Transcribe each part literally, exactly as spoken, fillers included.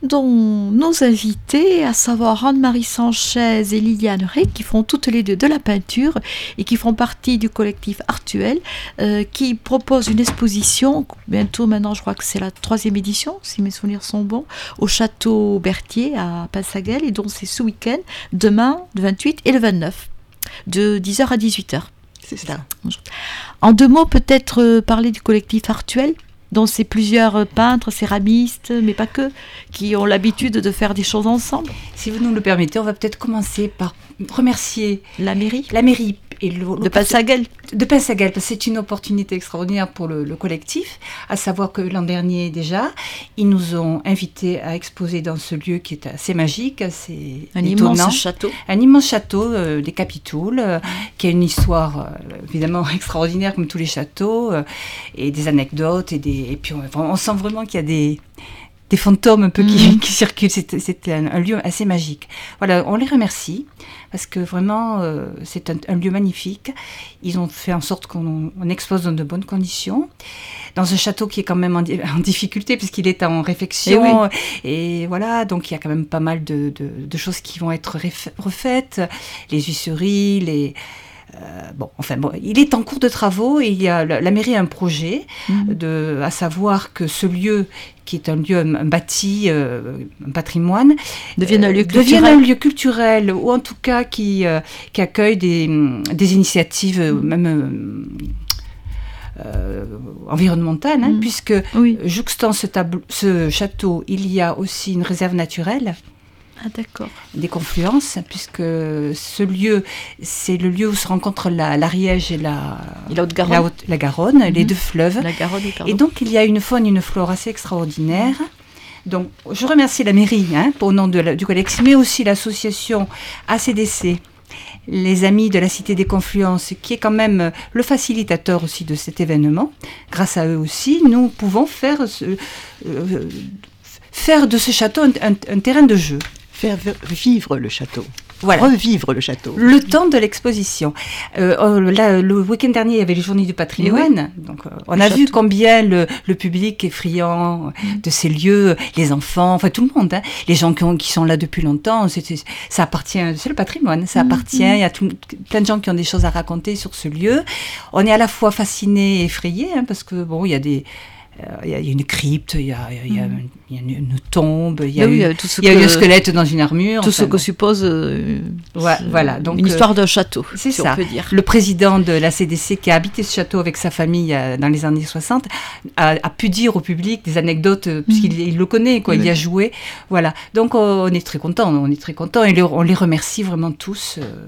dont nos invités, à savoir Anne-Marie Sanchez et Liliane Rey, qui font toutes les deux de la peinture et qui font partie du collectif Artuel, euh, qui propose une exposition, bientôt maintenant je crois que c'est la troisième édition, si mes souvenirs sont bons, au Château Berthier à Pinsaguel, et donc c'est ce week-end, demain, le vingt-huit et le vingt-neuf, de dix heures à dix-huit heures. C'est ça. En deux mots, peut-être euh, parler du collectif Artuel, dont c'est plusieurs peintres, céramistes, mais pas que, qui ont l'habitude de faire des choses ensemble. Si vous nous le permettez, on va peut-être commencer par remercier la mairie, la mairie et le, de Pinsaguel. De Pinsaguel, parce que c'est une opportunité extraordinaire pour le, le collectif, à savoir que l'an dernier déjà, ils nous ont invités à exposer dans ce lieu qui est assez magique, assez un étonnant. immense château. Un immense château euh, des Capitouls, euh, qui a une histoire euh, évidemment extraordinaire comme tous les châteaux, euh, et des anecdotes, et, des, et puis on, on sent vraiment qu'il y a des... des fantômes un peu qui, mmh. qui circulent, c'était, c'était un, un lieu assez magique. Voilà, on les remercie, parce que vraiment, euh, c'est un, un lieu magnifique. Ils ont fait en sorte qu'on on expose dans de bonnes conditions, dans un château qui est quand même en, en difficulté, puisqu'il est en réfection, et, oui. et voilà, donc il y a quand même pas mal de, de, de choses qui vont être refaites, les huisseries, les... Euh, bon, enfin, bon, il est en cours de travaux et il y a, la, la mairie a un projet, mmh. de, à savoir que ce lieu, qui est un lieu, un, un bâti, euh, un patrimoine, devienne un lieu culturel. Devienne un lieu culturel, ou en tout cas qui, euh, qui accueille des, des initiatives, mmh. même... Euh, Euh, environnementale, hein, mmh. puisque oui. jouxtant ce, tableau, ce château, il y a aussi une réserve naturelle. Ah, d'accord. Des confluences, puisque ce lieu, c'est le lieu où se rencontrent la, l'Ariège et la, et la Haute-Garonne, la, Haute, la Garonne mmh. les deux fleuves. La Garonne et, et donc, il y a une faune et une flore assez extraordinaires. Mmh. Donc, je remercie la mairie hein, au nom de la, du collectif, mais aussi l'association A C D C, les Amis de la Cité des Confluences, qui est quand même le facilitateur aussi de cet événement. Grâce à eux aussi, nous pouvons faire, ce, euh, faire de ce château un, un, un terrain de jeu. Faire vivre le château. Voilà. Revivre le château. Le temps de l'exposition. Euh, là, le week-end dernier, il y avait les Journées du patrimoine. Oui. Donc, euh, on le a château. vu combien le, le public est friand mmh. de ces lieux, les enfants, enfin tout le monde. Hein. Les gens qui, ont, qui sont là depuis longtemps, c'est, c'est, ça appartient, c'est le patrimoine, ça mmh. appartient. Il y a tout, plein de gens qui ont des choses à raconter sur ce lieu. On est à la fois fascinés et effrayés, hein, parce que bon, il y a des... Il y, y a une crypte, il y a, y, a, mmh. y a une, une tombe, il y a, eu, tout ce y a que, eu un squelette dans une armure. Tout enfin, ce que suppose euh, ouais, voilà, donc, une histoire d'un château, c'est si ça. on peut dire. Le président de la C D C qui a habité ce château avec sa famille euh, dans les années soixante a, a pu dire au public des anecdotes, euh, puisqu'il mmh. il le connaît, quoi, mmh. il y a joué. Voilà. Donc on est très contents, on est très contents et le, on les remercie vraiment tous. Euh,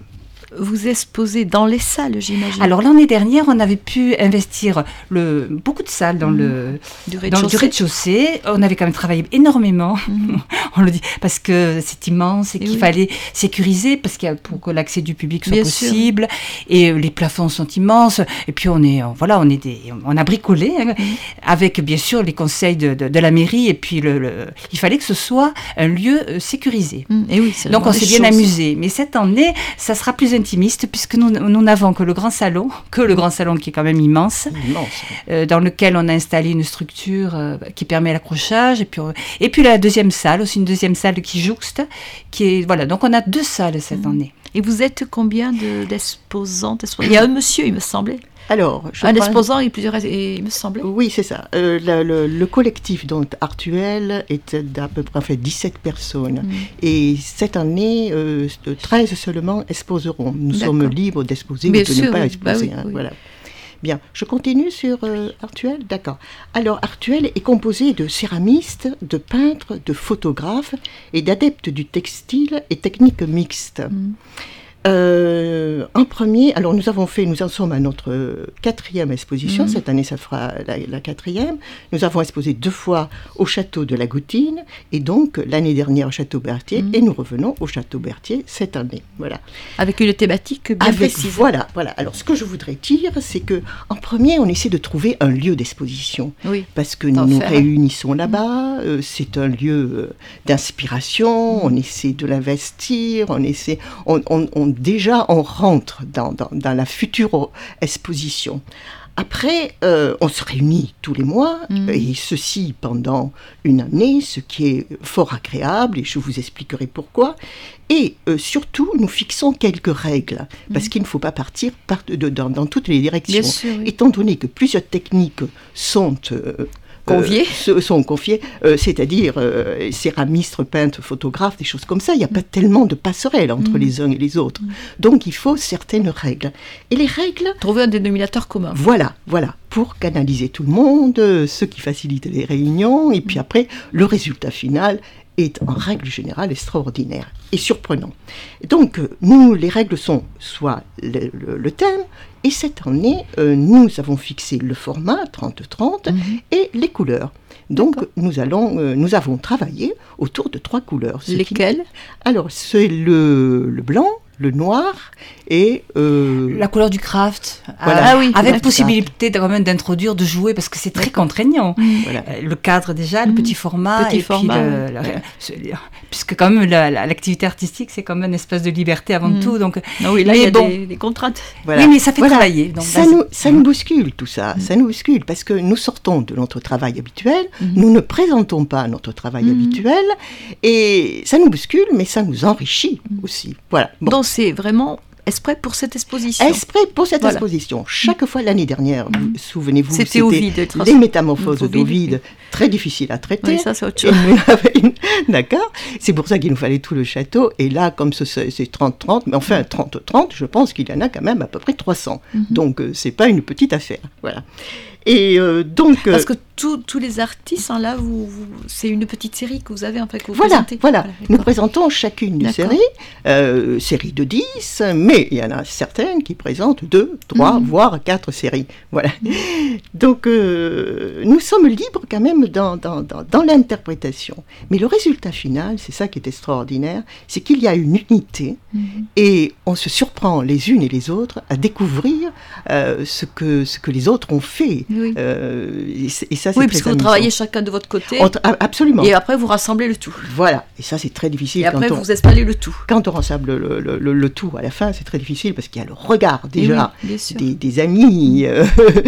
Vous exposez dans les salles, j'imagine. Alors l'année dernière, on avait pu investir le, beaucoup de salles dans, mmh. le, du dans le rez-de-chaussée. On avait quand même travaillé énormément, mmh. on le dit, parce que c'est immense et, et qu'il oui. fallait sécuriser, parce qu'il y a, pour que l'accès du public soit Bien possible. Sûr. Et les plafonds sont immenses. Et puis on est, voilà, on est des, on a bricolé hein, mmh. avec bien sûr les conseils de, de, de la mairie. Et puis le, le, il fallait que ce soit un lieu sécurisé. Mmh. Et oui, donc on s'est bien choses. amusé. Mais cette année, ça sera plus intimiste, puisque nous, nous n'avons que le grand salon, que le grand salon qui est quand même immense, immense. Euh, dans lequel on a installé une structure euh, qui permet l'accrochage, et puis, et puis la deuxième salle, aussi une deuxième salle qui jouxte, qui est, voilà, donc on a deux salles cette mmh. année. Et vous êtes combien de, d'exposants, d'exposants Il y a un monsieur, il me semblait. Alors, je un crois... exposant et plusieurs, et, il me semblait. Oui, c'est ça. Euh, le, le, le collectif donc Artuel est d'à peu près en fait dix-sept personnes. Mm. Et cette année, euh, treize seulement exposeront. Nous D'accord. sommes libres d'exposer Bien ou de sûr, ne pas oui. exposer. Bah oui, hein, oui. Voilà. Bien, je continue sur euh, Artuel. D'accord. Alors, Artuel est composé de céramistes, de peintres, de photographes et d'adeptes du textile et techniques mixtes. Mm. Euh, en premier, alors nous avons fait, nous en sommes à notre euh, quatrième exposition, mmh. cette année ça fera la, la quatrième. Nous avons exposé deux fois au château de la Goutine et donc l'année dernière au château Berthier mmh. et nous revenons au château Berthier cette année. Voilà. Avec une thématique bien Avec, précise. Voilà, voilà. Alors ce que je voudrais dire, c'est que en premier, on essaie de trouver un lieu d'exposition, oui. parce que nous nous réunissons là-bas. Mmh. Euh, c'est un lieu euh, d'inspiration. Mmh. On essaie de l'investir. On essaie, on, on, on déjà, on rentre dans, dans, dans la future exposition. Après, euh, on se réunit tous les mois, mmh. et ceci pendant une année, ce qui est fort agréable, et je vous expliquerai pourquoi. Et euh, surtout, nous fixons quelques règles, parce mmh. qu'il ne faut pas partir par, de, de, dans, dans toutes les directions. Bien sûr, oui. Étant donné que plusieurs techniques sont... Euh, Conviés. Euh, sont confiés, euh, c'est-à-dire euh, céramistes, peintres, photographes, des choses comme ça. Il n'y a mmh. pas tellement de passerelles entre mmh. les uns et les autres. Mmh. Donc, il faut certaines règles. Et les règles... Trouver un dénominateur commun. Voilà, voilà, pour canaliser tout le monde, euh, ce qui facilite les réunions, et puis mmh. après, le résultat final est en règle générale extraordinaire et surprenant. Donc, euh, nous, les règles sont soit le, le, le thème, et cette année, euh, nous avons fixé le format trente trente mmh. et les couleurs. Donc, nous, allons, euh, nous avons travaillé autour de trois couleurs. Lesquelles ? Qui... Alors, c'est le, le blanc, le noir et... Euh... La couleur du craft, voilà. ah, ah oui, avec possibilité quand même d'introduire, de jouer, parce que c'est très D'accord. contraignant. Mmh. Voilà. Le cadre déjà, mmh. le petit format, petit et format, puis le, le, le, puisque quand même la, la, l'activité artistique, c'est quand même un espace de liberté avant mmh. tout. Donc, ah oui, là, il y a bon, des, des contraintes. Voilà. Oui, mais ça fait voilà. travailler. Donc, ça, nous, ça nous bouscule tout ça, mmh. ça nous bouscule, parce que nous sortons de notre travail habituel, mmh. nous ne présentons pas notre travail mmh. habituel, et ça nous bouscule, mais ça nous enrichit mmh. aussi. Voilà. Bon. Donc, c'est vraiment... Exprès pour cette exposition. Exprès pour cette voilà. exposition. Chaque fois l'année dernière, vous, souvenez-vous, c'était, c'était Ovide, les métamorphoses d'Ovide, très difficiles à traiter. Oui, ça c'est autre chose. Une... D'accord. C'est pour ça qu'il nous fallait tout le château. Et là, comme ce, c'est trente trente, mais enfin trente trente, je pense qu'il y en a quand même à peu près trois cents. Mm-hmm. Donc, euh, c'est pas une petite affaire. Voilà. Et euh, donc... Parce que tous les artistes, hein, là, vous, vous, c'est une petite série que vous avez, en fait, que vous voilà, présentez. Voilà, voilà. Nous présentons chacune une série, euh, série de dix, mais il y en a certaines qui présentent deux, trois, mmh. voire quatre séries. Voilà. Mmh. Donc, euh, nous sommes libres quand même dans, dans, dans, dans l'interprétation. Mais le résultat final, c'est ça qui est extraordinaire, c'est qu'il y a une unité, mmh. et on se surprend les unes et les autres à découvrir euh, ce, que, ce que les autres ont fait. Oui. Euh, et, et ça, c'est oui, très puisque vous amusant. travaillez chacun de votre côté. On, absolument. Et après, vous rassemblez le tout. Voilà. Et ça, c'est très difficile. Et après, quand on, vous espalez le tout. Quand on rassemble le, le, le, le tout à la fin, c'est très difficile parce qu'il y a le regard déjà oui, des, des amis. Euh,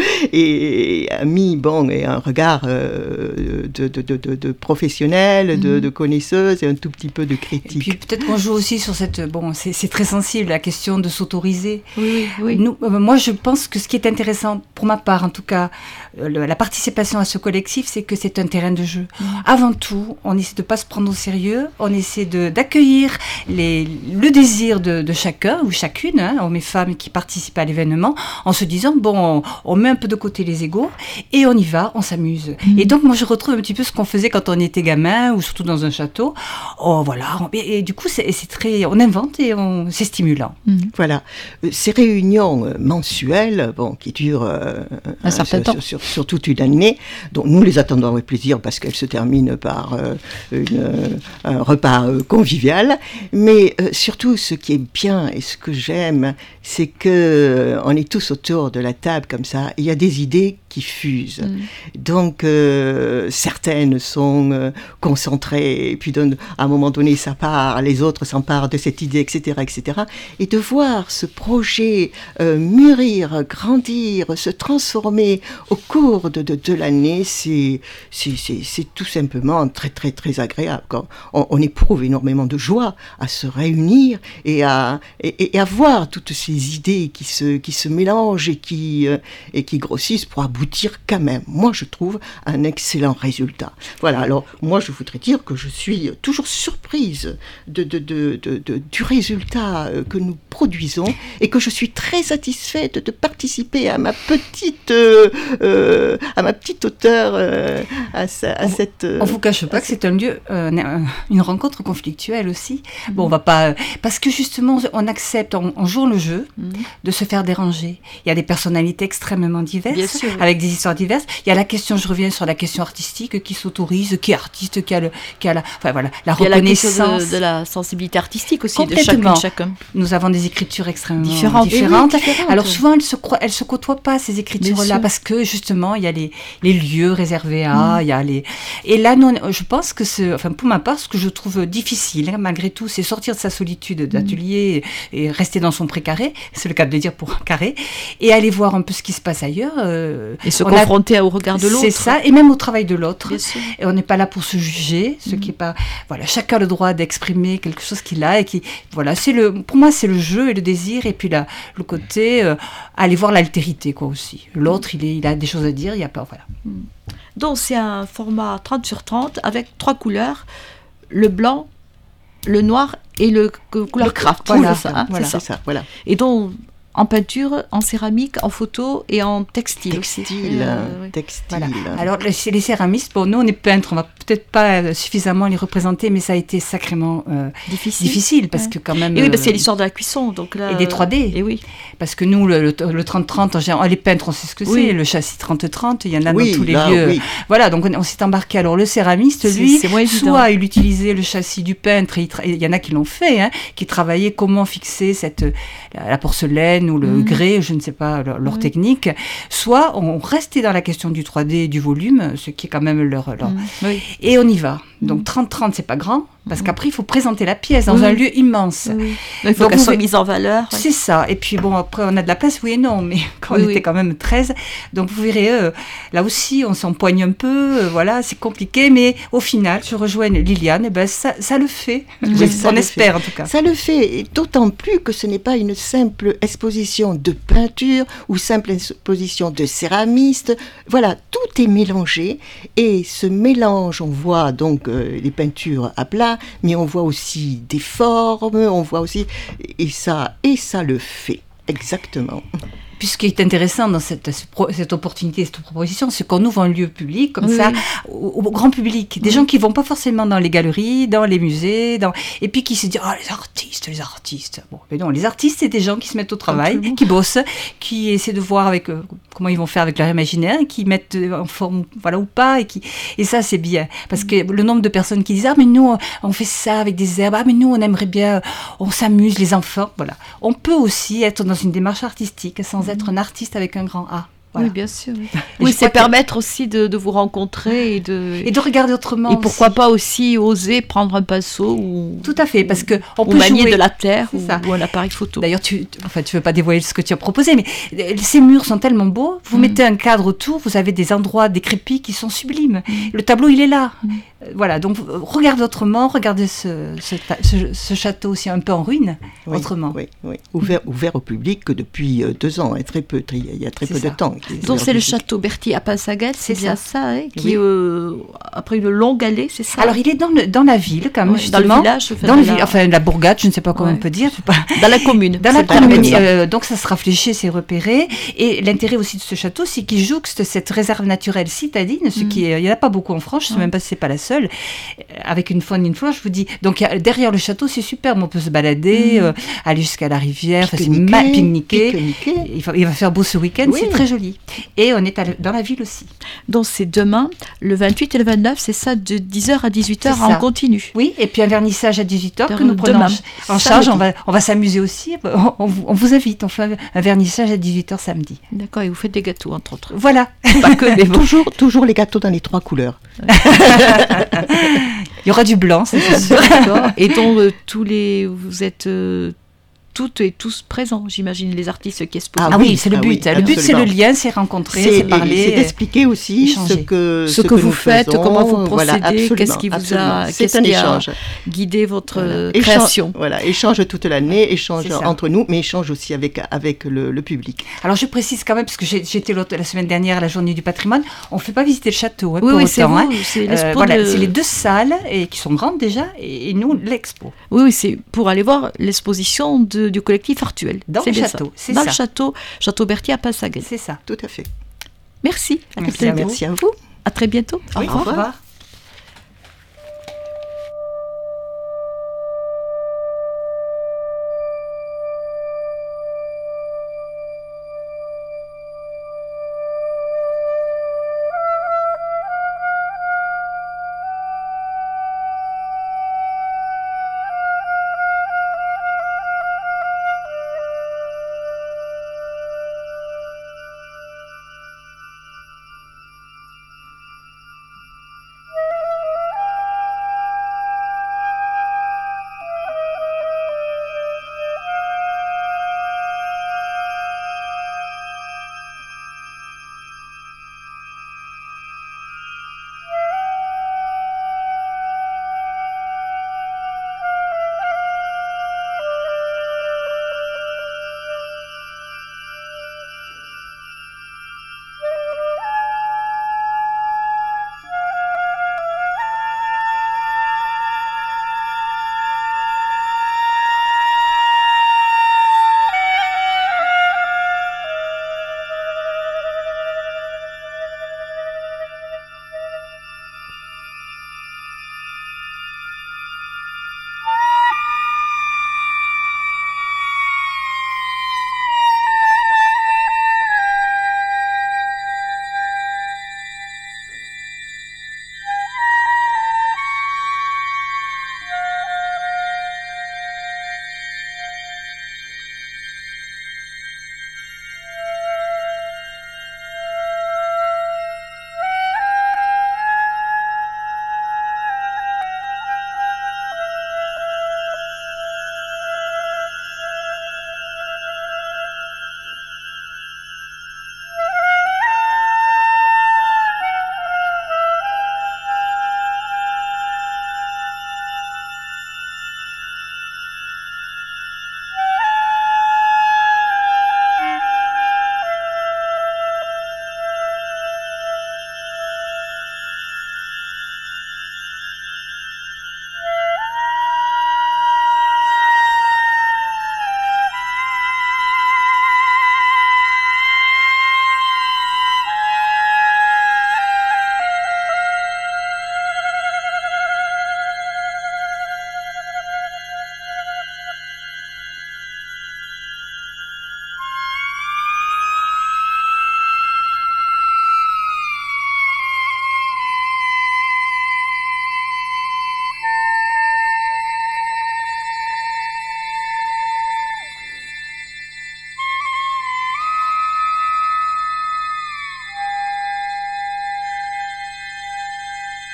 et, et amis, bon, et un regard euh, de, de, de, de, de professionnels, mm. de, de connaisseuses et un tout petit peu de critique. Et puis peut-être qu'on joue aussi sur cette... Bon, c'est, c'est très sensible, la question de s'autoriser. Oui, oui. Nous, euh, moi, je pense que ce qui est intéressant, pour ma part en tout cas, euh, le, la participation à ce collectif, c'est que c'est un terrain de jeu. Mmh. Avant tout, on essaie de ne pas se prendre au sérieux, on essaie de, d'accueillir les, le désir de, de chacun ou chacune, hein, hommes et femmes qui participent à l'événement, en se disant, bon, on, on met un peu de côté les égos et on y va, on s'amuse. Mmh. Et donc, moi, je retrouve un petit peu ce qu'on faisait quand on était gamin ou surtout dans un château. Oh, voilà. On, et, et du coup, c'est, c'est très, on invente et on, c'est stimulant. Mmh. Voilà. Ces réunions mensuelles, bon, qui durent euh, un certain sur, temps. Sur, sur, sur toute une année, dont nous les attendons avec plaisir parce qu'elles se terminent par euh, une, euh, un repas euh, convivial. Mais euh, surtout, ce qui est bien et ce que j'aime, c'est que euh, on est tous autour de la table comme ça. Il y a des idées qui fusent. Mm. Donc, euh, certaines sont euh, concentrées, et puis donne, à un moment donné, ça part, les autres s'emparent de cette idée, et cetera, et cetera. Et de voir ce projet euh, mûrir, grandir, se transformer au cours de, de, de l'année, c'est, c'est, c'est, c'est tout simplement très, très, très agréable. Quand on, on éprouve énormément de joie à se réunir et à, et, et à voir toutes ces idées qui se, qui se mélangent et qui, euh, et qui grossissent pour aboutir quand même, moi je trouve, un excellent résultat. Voilà, alors moi je voudrais dire que je suis toujours surprise de, de, de, de, de, du résultat que nous produisons et que je suis très satisfaite de participer à ma petite, euh, euh, à ma petite hauteur, euh, à, sa, à on, cette... Euh, on ne vous cache pas que c'est un lieu, euh, une rencontre conflictuelle aussi. Mmh. Bon, on va pas... Parce que justement, on accepte, on, on joue le jeu mmh. de se faire déranger. Il y a des personnalités extrêmement diverses. Bien sûr. Avec des histoires diverses. Il y a la question, je reviens sur la question artistique, qui s'autorise, qui est artiste, qui a, le, qui a la, enfin, voilà, la il y reconnaissance. A la question de, de la sensibilité artistique aussi, de chacun, chacun. Nous avons des écritures extrêmement différentes. différentes. Oui, différentes. Alors souvent, elles se, elles se côtoient pas, ces écritures-là, parce que justement il y a les, les lieux réservés à, il mmh. y a les... Et là, nous, je pense que c'est, enfin pour ma part, ce que je trouve difficile, hein, malgré tout, c'est sortir de sa solitude d'atelier mmh. et, et rester dans son précaré, c'est le cas de le dire pour un carré, et aller voir un peu ce qui se passe ailleurs. Euh, et se confronter a... au regard de l'autre. C'est ça, et même au travail de l'autre. Et on n'est pas là pour se juger, ce mmh. qui est pas... Voilà, chacun a le droit d'exprimer quelque chose qu'il a, et qui... Voilà, c'est le... Pour moi, c'est le jeu et le désir, et puis la, le côté... Euh, aller voir l'altérité, quoi, aussi. L'autre, il, est, il a des choses à dire, il n'y a pas... Voilà. Mmh. Donc, c'est un format trente sur trente avec trois couleurs, le blanc, le noir et le couleur le craft. Voilà, c'est ça. Hein, voilà. C'est ça, voilà. Et donc, en peinture, en céramique, en photo et en textile. Textile, euh, oui. textile. Voilà. Alors, les, les céramistes, bon, nous, on est peintres, on va peut-être pas suffisamment les représenter, mais ça a été sacrément euh, difficile. difficile, parce ouais. que quand même... Et oui, parce que c'est l'histoire de la cuisson, donc là... Et des trois D. Et oui. Parce que nous, le, le, le trente trente, en général, les peintres, on sait ce que oui. c'est, le châssis trente trente, il y en a oui, dans tous les là, lieux. Oui. Voilà, donc on, on s'est embarqué. Alors, le céramiste, lui, c'est, c'est soit il utilisait le châssis du peintre, et il, tra- il y en a qui l'ont fait, hein, qui travaillaient comment fixer cette, la, la porcelaine ou le mmh. grès, je ne sais pas leur, leur mmh. technique, soit on restait dans la question du trois D et du volume, ce qui est quand même leur... leur... Mmh. Oui. Et on y va. Donc trente trente, c'est pas grand, parce qu'après, il faut présenter la pièce dans oui. un lieu immense. Oui. Il faut Donc, qu'elle soit mise en valeur. C'est ouais. ça. Et puis, bon, après, on a de la place, oui et non, mais quand oui, on oui. était quand même treize. Donc, vous verrez, euh, là aussi, on s'empoigne un peu, euh, voilà, c'est compliqué, mais au final, je rejoins Liliane, et ben, ça, ça le fait. Oui, ça on espère, fait. En tout cas. Ça le fait, et d'autant plus que ce n'est pas une simple exposition de peinture ou simple exposition de céramiste. Voilà, tout est mélangé, et ce mélange, on voit donc euh, les peintures à plat, mais on voit aussi des formes, on voit aussi... Et ça, et ça le fait, exactement. Puis ce qui est intéressant dans cette, cette opportunité, cette proposition, c'est qu'on ouvre un lieu public comme oui. ça au, au grand public. Des oui. gens qui ne vont pas forcément dans les galeries, dans les musées, dans... et puis qui se disent « Ah, oh, les artistes, les artistes !» Bon, mais non, les artistes, c'est des gens qui se mettent au travail, Absolument. qui bossent, qui essaient de voir avec, euh, comment ils vont faire avec leur imaginaire, qui mettent en forme voilà, ou pas. Et, qui... et ça, c'est bien. Parce que le nombre de personnes qui disent « Ah, mais nous, on fait ça avec des herbes. Ah, mais nous, on aimerait bien, on s'amuse, les enfants. » Voilà. On peut aussi être dans une démarche artistique sans être un artiste avec un grand A. Voilà. Oui, bien sûr. Oui, oui c'est permettre que... aussi de, de vous rencontrer et de... Et de regarder autrement. Et pourquoi aussi. pas aussi oser prendre un pinceau ou... Tout à fait, parce que on ou peut manier jouer... de la terre ou, ou un appareil photo. D'ailleurs, tu enfin, tu veux pas dévoiler ce que tu as proposé, mais ces murs sont tellement beaux. Vous mm. mettez un cadre autour, vous avez des endroits, des crépis qui sont sublimes. Mm. Le tableau, il est là. Mm. Voilà, donc regardez autrement, regardez ce, ce, ce, ce château aussi un peu en ruine, oui, autrement. Oui, oui. Ouvert, ouvert au public que depuis euh, deux ans, hein, très peu, très, il y a très c'est peu ça. de temps. Donc c'est le château Berthier à Passaguet, c'est, c'est bien ça, hein, qui oui. est euh, après une longue allée, c'est ça. Alors il est dans, le, dans la ville, quand même, oui, justement. Dans le village, dans le la... enfin la bourgade, je ne sais pas comment ouais. on peut dire. Pas... Dans la commune. Dans la commune. Euh, donc ça sera fléché, c'est repéré. Et l'intérêt aussi de ce château, c'est qu'il jouxte cette réserve naturelle citadine, ce mm. qui est, il n'y en a pas beaucoup en France, je ne sais ouais. même pas si c'est pas la seule. Avec une faune et une flore, je vous dis. Donc y a, derrière le château, c'est superbe, on peut se balader, mmh. euh, aller jusqu'à la rivière, pique-niquer, enfin, c'est pique-niquer. pique-niquer. Il, va, il va faire beau ce week-end, oui. c'est très joli. Et on est à, dans la ville aussi. Donc c'est demain, le vingt-huit et le vingt-neuf, c'est ça, de dix heures à dix-huit heures en continu. Oui, et puis un vernissage à dix-huit heures que nous prenons demain. en charge. On va, on va s'amuser aussi. On, on, on vous invite, on fait un vernissage à dix-huit heures samedi. D'accord, et vous faites des gâteaux, entre autres. Voilà. Pas que, mais toujours, toujours les gâteaux dans les trois couleurs. Il y aura du blanc, c'est sûr. Et donc, euh, tous les, vous êtes euh, toutes et tous présents, j'imagine, les artistes qui exposent. Ah oui, c'est le but. Ah oui, le but, c'est le lien, c'est rencontrer, c'est, c'est parler. C'est d'expliquer aussi échanger. ce que, ce, ce que, que vous faites, faisons, comment vous procédez, voilà, qu'est-ce qui vous absolument. a, c'est qu'est-ce un qui échange. a guidé votre voilà. création. Échange, voilà, échange toute l'année, échange entre nous, mais échange aussi avec, avec le, le public. Alors, je précise quand même, parce que j'ai, j'étais la semaine dernière à la journée du patrimoine, on ne fait pas visiter le château. Hein, oui, oui, c'est autant, vous, hein. c'est l'expo. Euh, voilà, de... c'est les deux salles, et, qui sont grandes déjà, et, et nous, l'expo. Oui, oui, c'est pour aller voir l'exposition de, du collectif Artuel. Dans c'est le château, c'est Dans ça. le château, château Berthier à Passaguet. C'est ça. Tout à fait. Merci. À Merci, à, Merci à vous. À très bientôt. Oui, au revoir. Au revoir.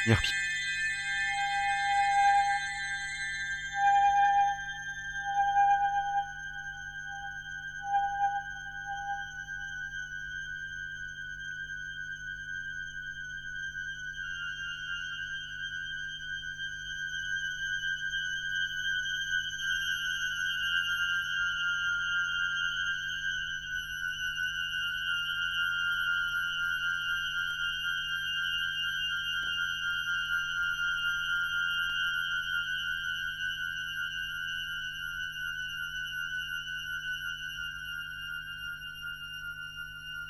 Pierre